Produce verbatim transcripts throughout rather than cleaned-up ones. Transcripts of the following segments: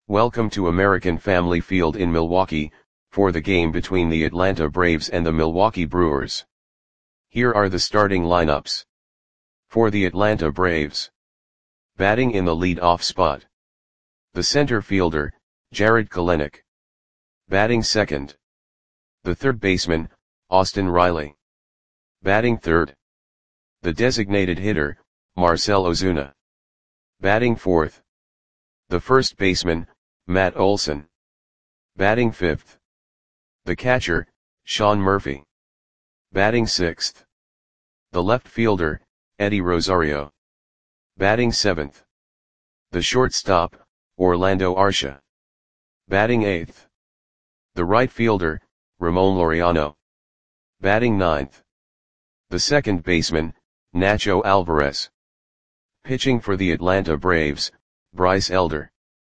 Welcome to American Family Field in Milwaukee, for the game between the Atlanta Braves and the Milwaukee Brewers. Here are the starting lineups. For the Atlanta Braves. Batting in the lead-off spot. The center fielder, Jarred Kelenic. Batting second. The third baseman, Austin Riley. Batting third. The designated hitter, Marcell Ozuna. Batting fourth. The first baseman, Matt Olson. Batting fifth. The catcher, Sean Murphy. Batting sixth. The left fielder, Eddie Rosario. Batting seventh. The shortstop, Orlando Arcia. Batting eighth. The right fielder, Ramon Laureano. Batting ninth. The second baseman, Nacho Alvarez. Pitching for the Atlanta Braves, Bryce Elder.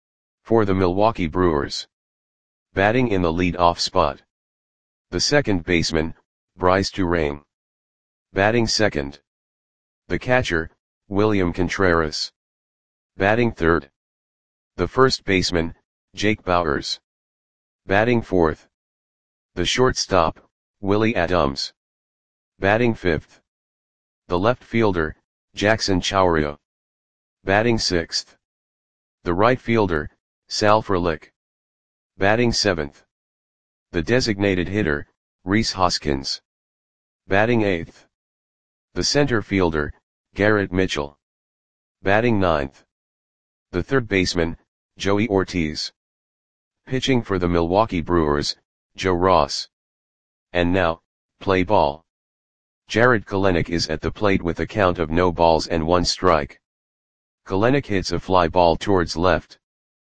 For the Milwaukee Brewers. Batting in the lead-off spot. The second baseman, Brice Turang. Batting second. The catcher, William Contreras. Batting third. The first baseman, Jake Bauers. Batting fourth. The shortstop, Willy Adames. Batting fifth. The left fielder, Jackson Chourio. Batting sixth. The right fielder, Sal Frelick. Batting seventh. The designated hitter, Rhys Hoskins. Batting eighth. The center fielder, Garrett Mitchell. Batting ninth. The third baseman, Joey Ortiz. Pitching for the Milwaukee Brewers, Joe Ross. And now, play ball. Jarred Kelenic is at the plate with a count of no balls and one strike. Kelenic hits a fly ball towards left.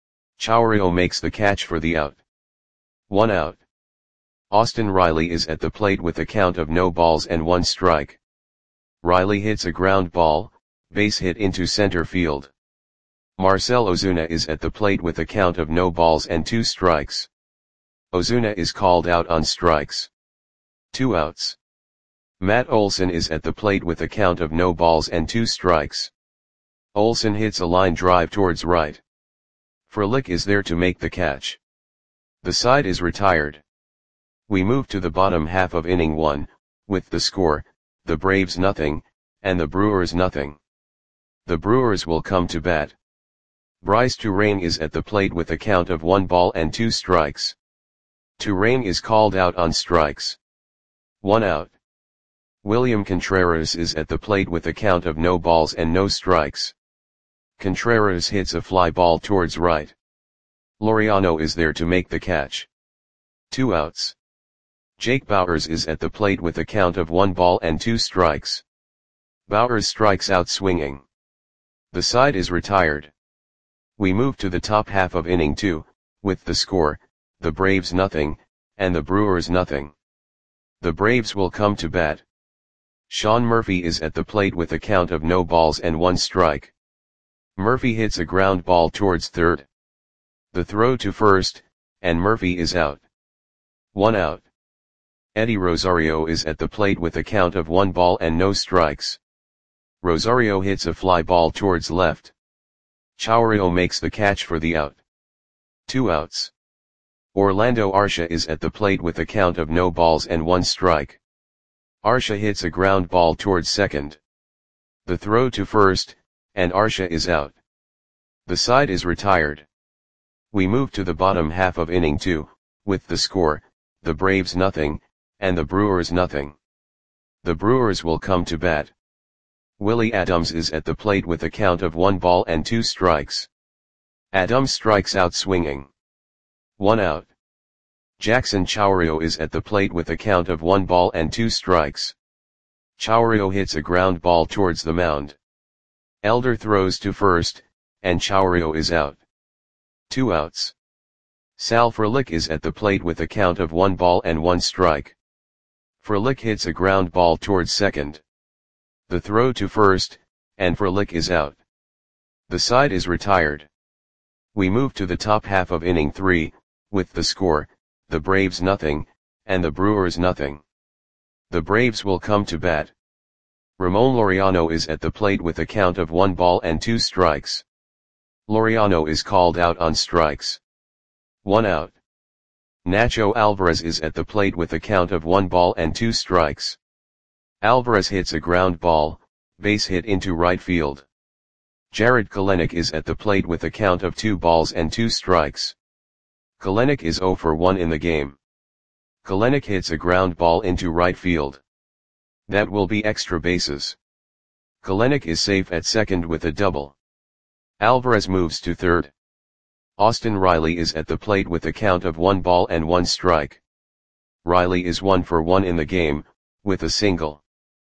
Chourio makes the catch for the out. One out. Austin Riley is at the plate with a count of no balls and one strike. Riley hits a ground ball, base hit into center field. Marcell Ozuna is at the plate with a count of no balls and two strikes. Ozuna is called out on strikes. Two outs. Matt Olson is at the plate with a count of no balls and two strikes. Olson hits a line drive towards right. Frelick is there to make the catch. The side is retired. We move to the bottom half of inning one, with the score, the Braves nothing, and the Brewers nothing. The Brewers will come to bat. Brice Turang is at the plate with a count of one ball and two strikes. Turang is called out on strikes. One out. William Contreras is at the plate with a count of no balls and no strikes. Contreras hits a fly ball towards right. Laureano is there to make the catch. Two outs. Jake Bauers is at the plate with a count of one ball and two strikes. Bauers strikes out swinging. The side is retired. We move to the top half of inning two, with the score, the Braves nothing, and the Brewers nothing. The Braves will come to bat. Sean Murphy is at the plate with a count of no balls and one strike. Murphy hits a ground ball towards third. The throw to first, and Murphy is out. One out. Eddie Rosario is at the plate with a count of one ball and no strikes. Rosario hits a fly ball towards left. Chourio makes the catch for the out. Two outs. Orlando Arcia is at the plate with a count of no balls and one strike. Arcia hits a ground ball towards second. The throw to first, and Arcia is out. The side is retired. We move to the bottom half of inning two, with the score, the Braves nothing, and the Brewers nothing. The Brewers will come to bat. Willy Adames is at the plate with a count of one ball and two strikes. Adames strikes out swinging. One out. Jackson Chourio is at the plate with a count of one ball and two strikes. Chourio hits a ground ball towards the mound. Elder throws to first, and Chourio is out. Two outs. Sal Frelick is at the plate with a count of one ball and one strike. Frelick hits a ground ball towards second. The throw to first, and Frelick is out. The side is retired. We move to the top half of inning three, with the score, the Braves nothing, and the Brewers nothing. The Braves will come to bat. Ramon Laureano is at the plate with a count of one ball and two strikes. Laureano is called out on strikes. One out. Nacho Alvarez is at the plate with a count of one ball and two strikes. Alvarez hits a ground ball, base hit into right field. Jarred Kelenic is at the plate with a count of two balls and two strikes. Kelenic is zero for one in the game. Kelenic hits a ground ball into right field. That will be extra bases. Kelenic is safe at second with a double. Alvarez moves to third. Austin Riley is at the plate with a count of one ball and one strike. Riley is one for one in the game, with a single.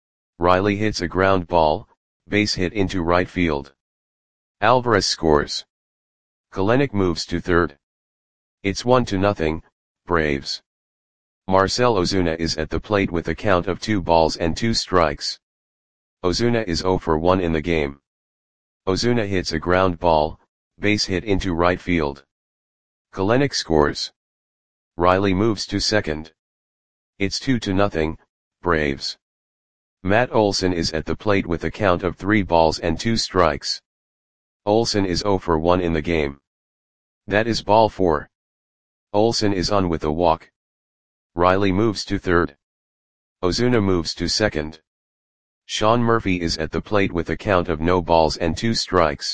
Riley hits a ground ball, base hit into right field. Alvarez scores. Kelenic moves to third. It's one to nothing, Braves. Marcell Ozuna is at the plate with a count of two balls and two strikes. Ozuna is zero for one in the game. Ozuna hits a ground ball, base hit into right field. Kelenic scores. Riley moves to second. It's two to nothing, Braves. Matt Olson is at the plate with a count of three balls and two strikes. Olson is zero for one in the game. That is ball four. Olson is on with a walk. Riley moves to third. Ozuna moves to second. Sean Murphy is at the plate with a count of no balls and two strikes.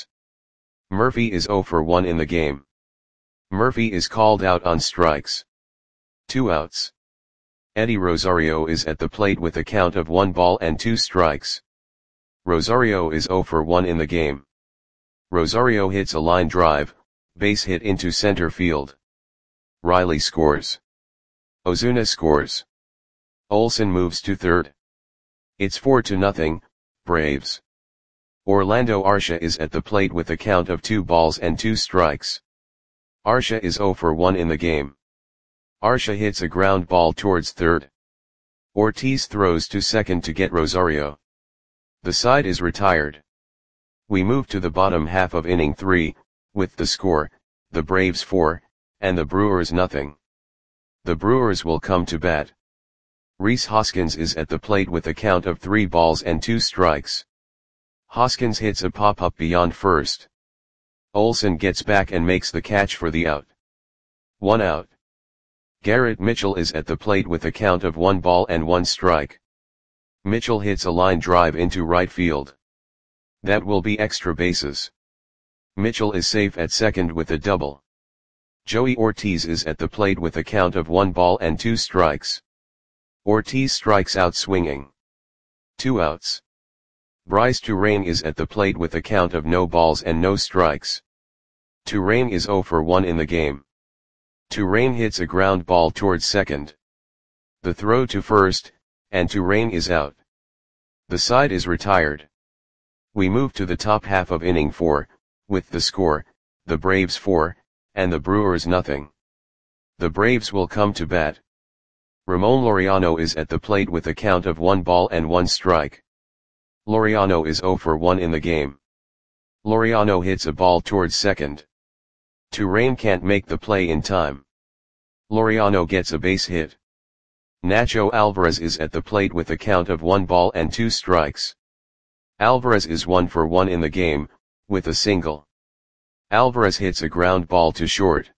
Murphy is zero for one in the game. Murphy is called out on strikes. Two outs. Eddie Rosario is at the plate with a count of one ball and two strikes. Rosario is zero for one in the game. Rosario hits a line drive, base hit into center field. Riley scores. Ozuna scores. Olson moves to third. It's four to nothing, Braves. Orlando Arcia is at the plate with a count of two balls and two strikes. Arcia is zero for one in the game. Arcia hits a ground ball towards third. Ortiz throws to second to get Rosario. The side is retired. We move to the bottom half of inning three, with the score, the Braves four, and the Brewers nothing. The Brewers will come to bat. Rhys Hoskins is at the plate with a count of three balls and two strikes. Hoskins hits a pop-up beyond first. Olson gets back and makes the catch for the out. One out. Garrett Mitchell is at the plate with a count of one ball and one strike. Mitchell hits a line drive into right field. That will be extra bases. Mitchell is safe at second with a double. Joey Ortiz is at the plate with a count of one ball and two strikes. Ortiz strikes out swinging. Two outs. Bryce Turang is at the plate with a count of no balls and no strikes. Turang is zero for one in the game. Turang hits a ground ball towards second. The throw to first, and Turang is out. The side is retired. We move to the top half of inning four, with the score, the Braves four, and the Brewers nothing. The Braves will come to bat. Ramon Laureano is at the plate with a count of one ball and one strike. Laureano is zero for one in the game. Laureano hits a ball towards second. Turang can't make the play in time. Laureano gets a base hit. Nacho Alvarez is at the plate with a count of one ball and two strikes. Alvarez is one for one in the game, with a single. Alvarez hits a ground ball to short.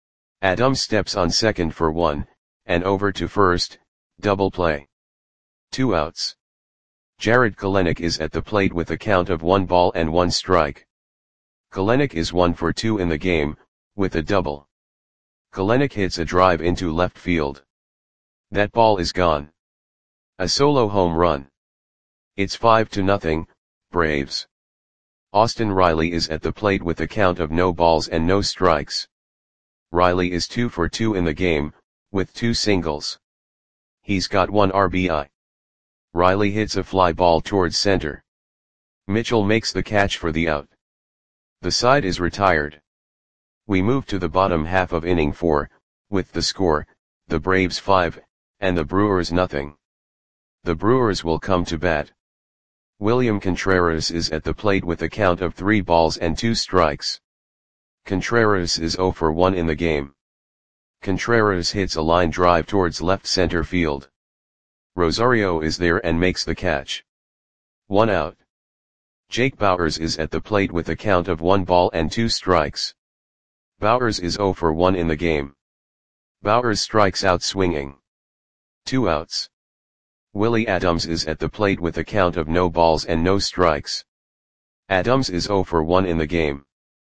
Adams steps on second for one, and over to first, double play. Two outs. Jarred Kelenic is at the plate with a count of one ball and one strike. Kelenic is one for two in the game, with a double. Kelenic hits a drive into left field. That ball is gone. A solo home run. It's five to nothing, Braves. Austin Riley is at the plate with a count of no balls and no strikes. Riley is two for two in the game, with two singles. He's got one R B I. Riley hits a fly ball towards center. Mitchell makes the catch for the out. The side is retired. We move to the bottom half of inning four, with the score, the Braves five, and the Brewers nothing. The Brewers will come to bat. William Contreras is at the plate with a count of three balls and two strikes. Contreras is zero for one in the game. Contreras hits a line drive towards left center field. Rosario is there and makes the catch. One out. Jake Bauers is at the plate with a count of one ball and two strikes. Bauers is zero for one in the game. Bauers strikes out swinging. Two outs. Willie Adams is at the plate with a count of no balls and no strikes. Adams is zero for one in the game.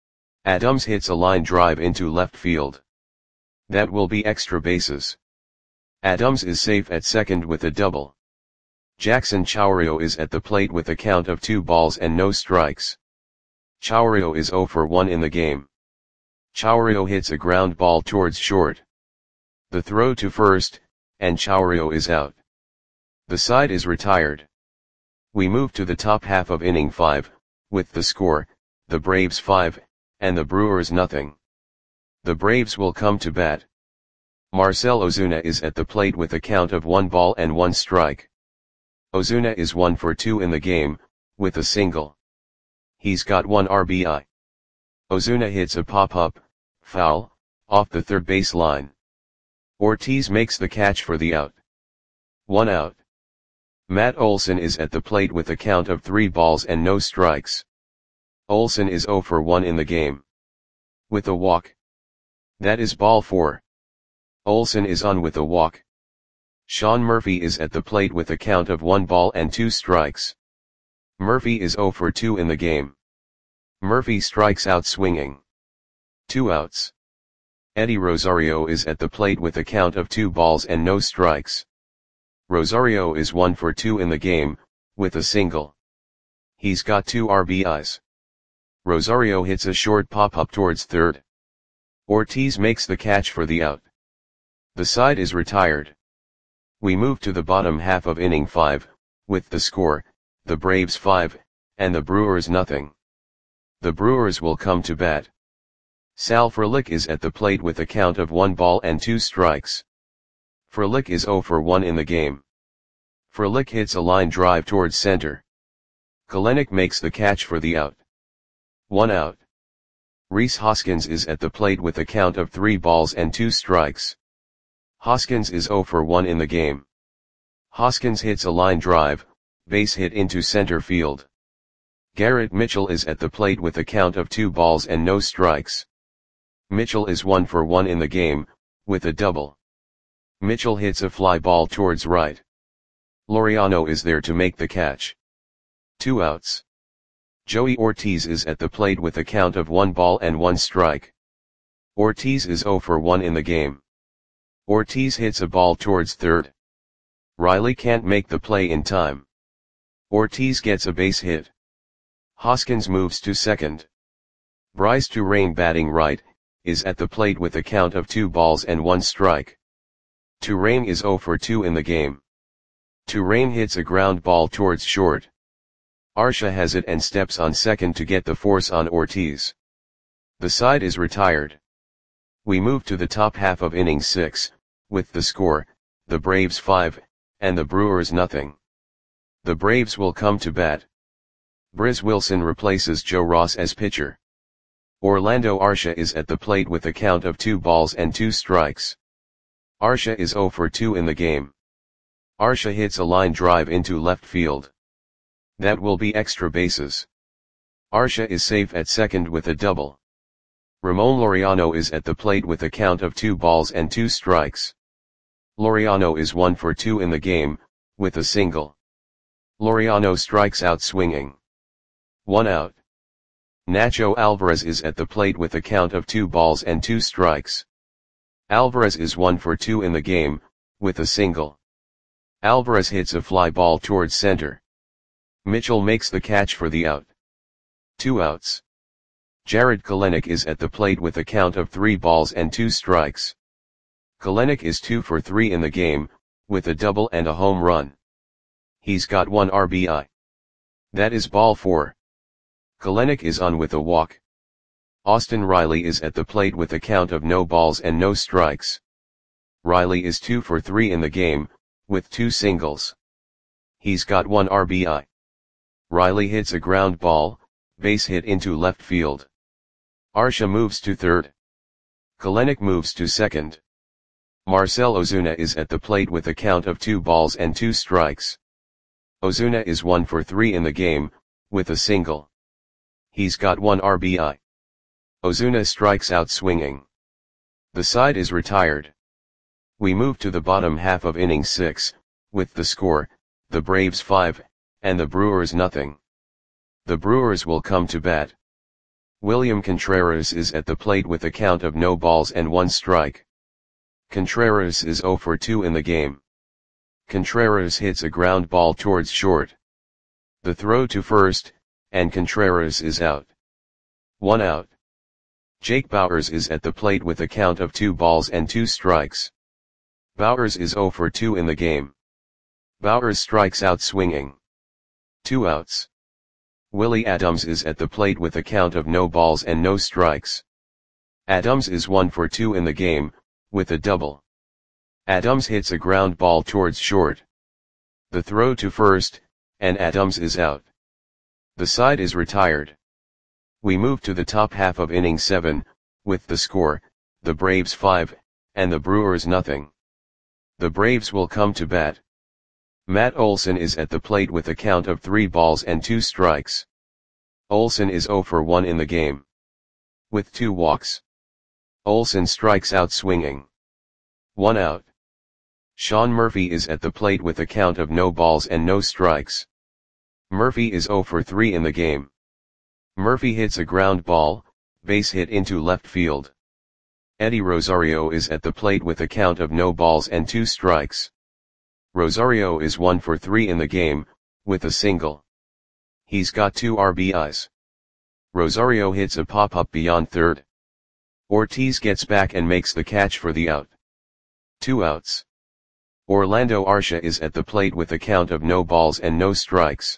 Adams hits a line drive into left field. That will be extra bases. Adams is safe at second with a double. Jackson Chourio is at the plate with a count of two balls and no strikes. Chourio is zero for one in the game. Chourio hits a ground ball towards short. The throw to first, and Chourio is out. The side is retired. We move to the top half of inning five, with the score, the Braves five, and the Brewers nothing. The Braves will come to bat. Marcell Ozuna is at the plate with a count of one ball and one strike. Ozuna is one for two in the game, with a single. He's got one R B I. Ozuna hits a pop-up, foul, off the third base line. Ortiz makes the catch for the out. One out. Matt Olson is at the plate with a count of three balls and no strikes. Olson is zero for one in the game. With a walk. That is ball four. Olson is on with a walk. Sean Murphy is at the plate with a count of one ball and two strikes. Murphy is zero for two in the game. Murphy strikes out swinging. Two outs. Eddie Rosario is at the plate with a count of two balls and no strikes. Rosario is one for two in the game, with a single. He's got two R B Is. Rosario hits a short pop-up towards third. Ortiz makes the catch for the out. The side is retired. We move to the bottom half of inning five, with the score, the Braves five, and the Brewers nothing. The Brewers will come to bat. Sal Frelick is at the plate with a count of one ball and two strikes. Frelick is zero for one in the game. Frelick hits a line drive towards center. Kelenic makes the catch for the out. One out. Rhys Hoskins is at the plate with a count of three balls and two strikes. Hoskins is zero for one in the game. Hoskins hits a line drive, base hit into center field. Garrett Mitchell is at the plate with a count of two balls and no strikes. Mitchell is one for one in the game, with a double. Mitchell hits a fly ball towards right. Laureano is there to make the catch. Two outs. Joey Ortiz is at the plate with a count of one ball and one strike. Ortiz is zero for one in the game. Ortiz hits a ball towards third. Riley can't make the play in time. Ortiz gets a base hit. Hoskins moves to second. Bryce Turang, batting right, is at the plate with a count of two balls and one strike. Turang is zero for two in the game. Turang hits a ground ball towards short. Arcia has it and steps on second to get the force on Ortiz. The side is retired. We move to the top half of inning six, with the score, the Braves five, and the Brewers nothing. The Braves will come to bat. Briz Wilson replaces Joe Ross as pitcher. Orlando Arcia is at the plate with a count of two balls and two strikes. Arcia is zero for two in the game. Arcia hits a line drive into left field. That will be extra bases. Arcia is safe at second with a double. Ramon Laureano is at the plate with a count of two balls and two strikes. Laureano is one for two in the game, with a single. Laureano strikes out swinging. One out. Nacho Alvarez is at the plate with a count of two balls and two strikes. Alvarez is one for two in the game, with a single. Alvarez hits a fly ball towards center. Mitchell makes the catch for the out. Two outs. Jared Kelenic is at the plate with a count of three balls and two strikes. Kelenic is two for three in the game, with a double and a home run. He's got one R B I. That is ball four. Kelenic is on with a walk. Austin Riley is at the plate with a count of no balls and no strikes. Riley is two for three in the game, with two singles. He's got one R B I. Riley hits a ground ball, base hit into left field. Arcia moves to third. Kelenic moves to second. Marcell Ozuna is at the plate with a count of two balls and two strikes. Ozuna is one for three in the game, with a single. He's got one R B I. Ozuna strikes out swinging. The side is retired. We move to the bottom half of inning six, with the score, the Braves five, and the Brewers nothing. The Brewers will come to bat. William Contreras is at the plate with a count of no balls and one strike. Contreras is zero for two in the game. Contreras hits a ground ball towards short. The throw to first, and Contreras is out. One out. Jake Bauers is at the plate with a count of two balls and two strikes. Bauers is zero for two in the game. Bauers strikes out swinging. Two outs. Willie Adams is at the plate with a count of no balls and no strikes. Adams is one for two in the game, with a double. Adams hits a ground ball towards short. The throw to first, and Adams is out. The side is retired. We move to the top half of inning seven, with the score, the Braves five, and the Brewers nothing. The Braves will come to bat. Matt Olson is at the plate with a count of three balls and two strikes. Olson is zero for one in the game. With two walks. Olson strikes out swinging. One out. Sean Murphy is at the plate with a count of no balls and no strikes. Murphy is zero for three in the game. Murphy hits a ground ball, base hit into left field. Eddie Rosario is at the plate with a count of no balls and two strikes. Rosario is one for three in the game, with a single. He's got two R B Is. Rosario hits a pop-up beyond third. Ortiz gets back and makes the catch for the out. Two outs. Orlando Arcia is at the plate with a count of no balls and no strikes.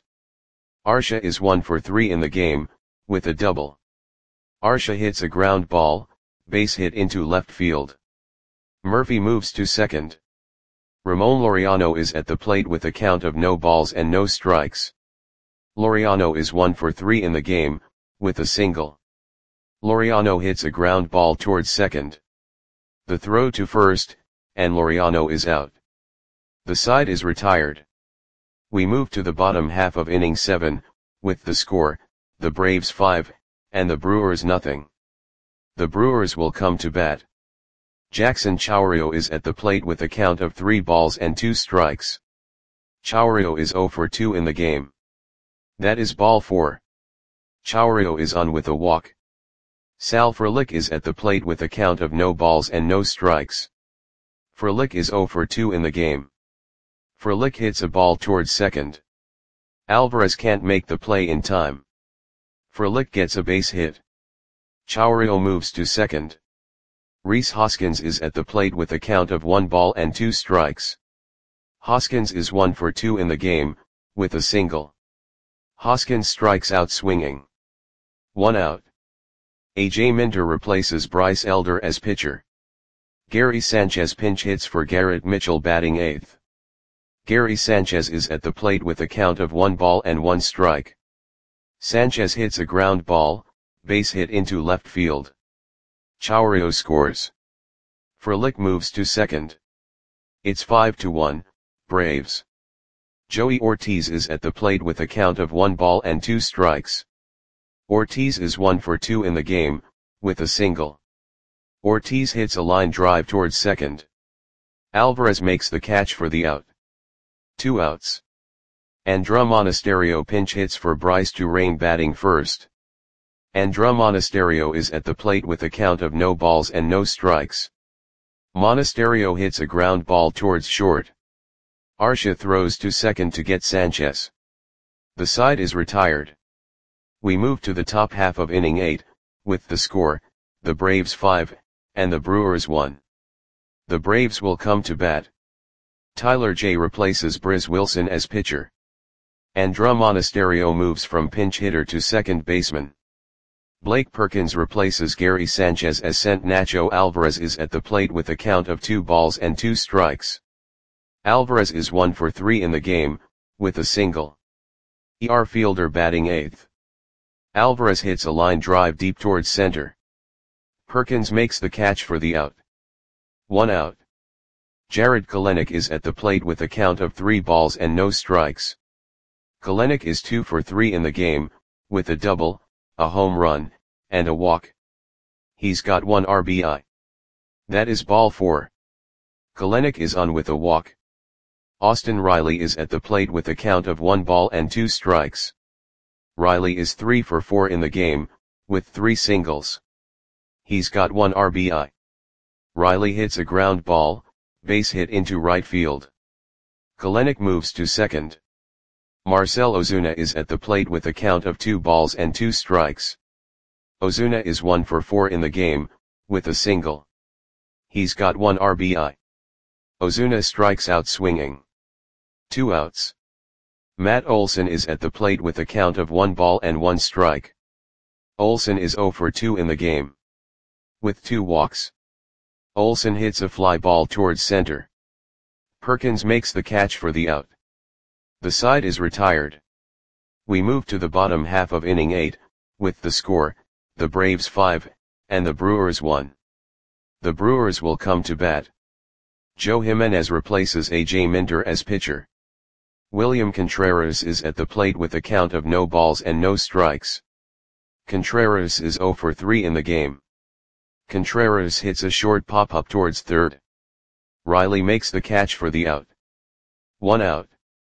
Arcia is one for three in the game, with a double. Arcia hits a ground ball, base hit into left field. Murphy moves to second. Ramon Laureano is at the plate with a count of no balls and no strikes. Laureano is one for three in the game, with a single. Laureano hits a ground ball towards second. The throw to first, and Laureano is out. The side is retired. We move to the bottom half of inning seven, with the score, the Braves five, and the Brewers nothing. The Brewers will come to bat. Jackson Chourio is at the plate with a count of three balls and two strikes. Chourio is zero for two in the game. That is ball four. Chourio is on with a walk. Sal Frelick is at the plate with a count of no balls and no strikes. Frelick is zero for two in the game. Frelick hits a ball towards second. Alvarez can't make the play in time. Frelick gets a base hit. Chourio moves to second. Rhys Hoskins is at the plate with a count of one ball and two strikes. Hoskins is one for two in the game, with a single. Hoskins strikes out swinging. One out. A J Minter replaces Bryce Elder as pitcher. Gary Sanchez pinch hits for Garrett Mitchell batting eighth. Gary Sanchez is at the plate with a count of one ball and one strike. Sanchez hits a ground ball, base hit into left field. Chourio scores. Frelick moves to second. It's five to one, Braves. Joey Ortiz is at the plate with a count of one ball and two strikes. Ortiz is one for two in the game, with a single. Ortiz hits a line drive towards second. Alvarez makes the catch for the out. Two outs. Andrés Monasterio pinch hits for Bryce Turang batting first. Andrés Monasterio is at the plate with a count of no balls and no strikes. Monasterio hits a ground ball towards short. Arcia throws to second to get Sanchez. The side is retired. We move to the top half of inning eight, with the score, the Braves five, and the Brewers one. The Braves will come to bat. Tyler J replaces Briz Wilson as pitcher. Andrés Monasterio moves from pinch hitter to second baseman. Blake Perkins replaces Gary Sanchez as center. Nacho Alvarez is at the plate with a count of two balls and two strikes. Alvarez is one for three in the game, with a single. E R Fielder batting eighth. Alvarez hits a line drive deep towards center. Perkins makes the catch for the out. One out. Jared Kelenic is at the plate with a count of three balls and no strikes. Kelenic is two for three in the game, with a double, a home run, and a walk. He's got one R B I. That is ball four. Kelenic is on with a walk. Austin Riley is at the plate with a count of one ball and two strikes. Riley is three for four in the game, with three singles. He's got one R B I. Riley hits a ground ball, base hit into right field. Kelenic moves to second. Marcell Ozuna is at the plate with a count of two balls and two strikes. Ozuna is one for four in the game, with a single. He's got one R B I. Ozuna strikes out swinging. Two outs. Matt Olson is at the plate with a count of one ball and one strike. Olson is zero for two in the game. With two walks. Olson hits a fly ball towards center. Perkins makes the catch for the out. The side is retired. We move to the bottom half of inning eight, with the score, the Braves five, and the Brewers one. The Brewers will come to bat. Joe Jimenez replaces A J Minter as pitcher. William Contreras is at the plate with a count of no balls and no strikes. Contreras is zero for three in the game. Contreras hits a short pop-up towards third. Riley makes the catch for the out. One out.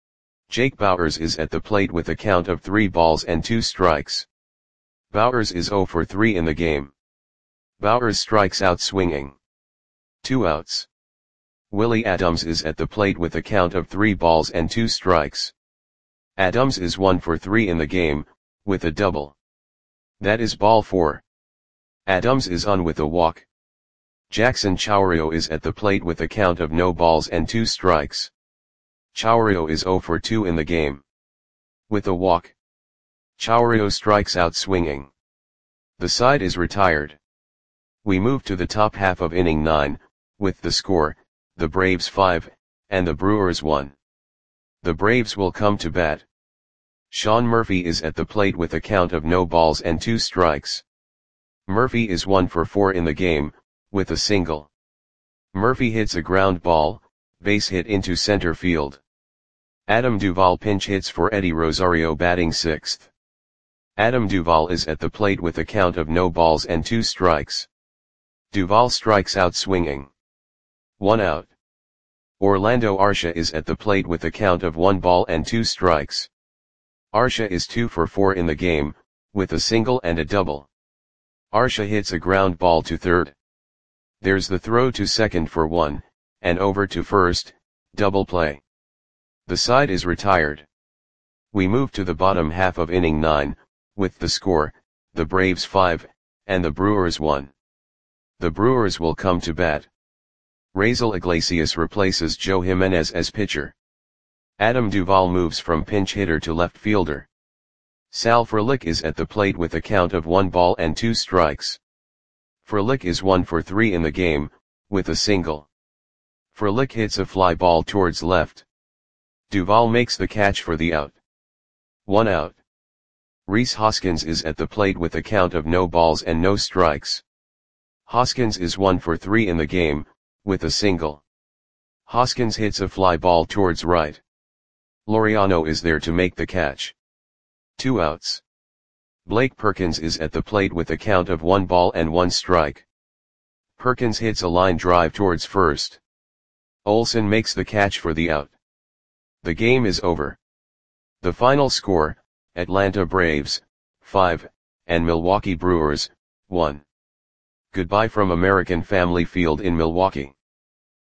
Jake Bauers is at the plate with a count of three balls and two strikes. Bauers is zero for three in the game. Bauers strikes out swinging. Two outs. Willie Adams is at the plate with a count of three balls and two strikes. Adams is one for three in the game, with a double. That is ball four. Adams is on with a walk. Jackson Chourio is at the plate with a count of no balls and two strikes. Chourio is zero for two in the game. With a walk. Chourio strikes out swinging. The side is retired. We move to the top half of inning nine, with the score, the Braves five, and the Brewers one. The Braves will come to bat. Sean Murphy is at the plate with a count of no balls and two strikes. Murphy is one for four in the game, with a single. Murphy hits a ground ball, base hit into center field. Adam Duvall pinch hits for Eddie Rosario batting sixth. Adam Duvall is at the plate with a count of no balls and two strikes. Duvall strikes out swinging. One out. Orlando Arcia is at the plate with a count of one ball and two strikes. Arcia is two for four in the game, with a single and a double. Arcia hits a ground ball to third. There's the throw to second for one, and over to first, double play. The side is retired. We move to the bottom half of inning nine, with the score, the Braves five, and the Brewers one. The Brewers will come to bat. Raisel Iglesias replaces Joe Jimenez as pitcher. Adam Duvall moves from pinch hitter to left fielder. Sal Frelick is at the plate with a count of one ball and two strikes. Frelick is one for three in the game, with a single. Frelick hits a fly ball towards left. Duvall makes the catch for the out. One out. Rhys Hoskins is at the plate with a count of no balls and no strikes. Hoskins is one for three in the game, with a single. Hoskins hits a fly ball towards right. Laureano is there to make the catch. Two outs. Blake Perkins is at the plate with a count of one ball and one strike. Perkins hits a line drive towards first. Olson makes the catch for the out. The game is over. The final score, Atlanta Braves, five, and Milwaukee Brewers, one. Goodbye from American Family Field in Milwaukee.